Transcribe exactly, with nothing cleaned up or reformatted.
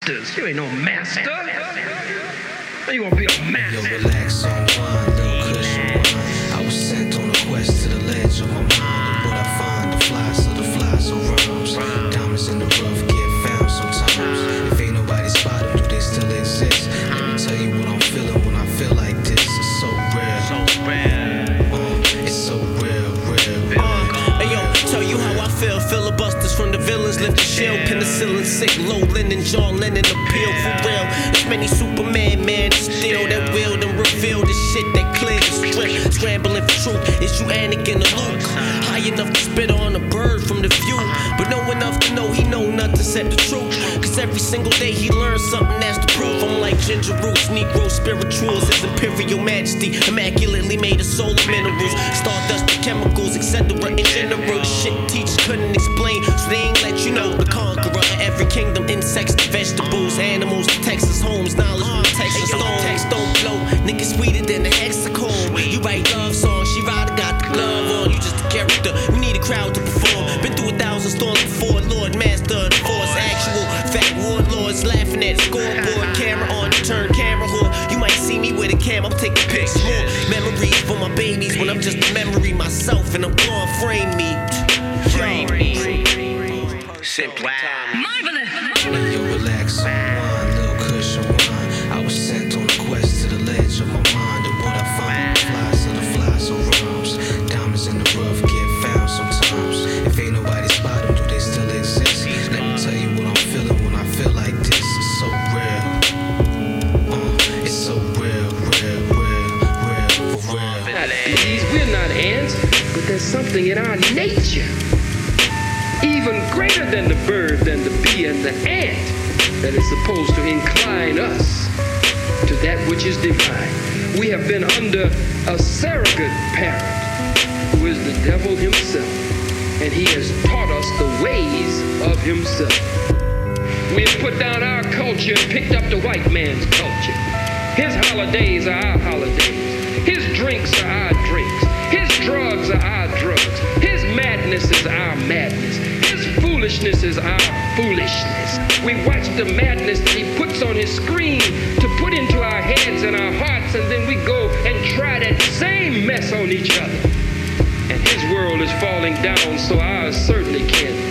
You ain't no master. How you gonna be a master? Yo, relax on one, little cushion one. I was sent on a quest to the ledge of my mind. And what I find, the flies of the flies of rhymes. Diamonds in the rough get found sometimes. If ain't nobody spot them, do they still exist? Let me tell you what I'm feeling when I feel like this. It's so real. So real. Uh, it's so real, real, real. Uh, hey yo, tell you how I feel. Filibusters from the villains, lift the shield. Penicillin sick, low linen, John Lennon appeal for real. There's many Superman, man, still that will and reveal the shit that clear the strip. Scrambling for truth, is you Anakin or Luke? High enough to spit on a bird from the view, but know enough to know he know nothing except the truth. Cause every single day he learns something, that's the proof. I'm like ginger roots, Negro spirituals, his imperial majesty, immaculately made of solar minerals, stardust, chemicals, et cetera. In general, shit teachers couldn't explain, so they ain't let you know. The conqueror of every kingdom, insects, vegetables, animals, Texas homes, knowledge, protection, stone, text don't blow. Niggas sweeter than the hexagon. You write love songs, she rider got the glove on. You just a character, we need a crowd to perform. Been through a thousand storms before, Lord, master of the force. Actual fat warlords laughing at the scoreboard. Camera on, turn camera whore. You might see me with a cam, I'm taking pictures more. Memories for my babies when I'm just a memory myself and I'm gone. Frame me. Frame me. Simple. Yo, relax on one, little cushion one. I was sent on a quest to the ledge of my mind. And what I find, the flies of the flies of rhymes. Diamonds in the rough get found sometimes. If ain't nobody spot them, do they still exist? Let me tell you what I'm feeling when I feel like this. It's so real. Uh, it's so real, real, real, real, for real. Not bees, we're not ants, but there's something in our nature, even greater than the bird, than the bee and the ant, that is supposed to incline us to that which is divine. We have been under a surrogate parent, who is the devil himself, and he has taught us the ways of himself. We have put down our culture and picked up the white man's culture. His holidays are our holidays. His drinks are our drinks. His drugs are our drugs. His madness is our madness. His foolishness is our foolishness. We watch the madness that he puts on his screen to put into our heads and our hearts, and then we go and try that same mess on each other. And his world is falling down, so ours certainly can.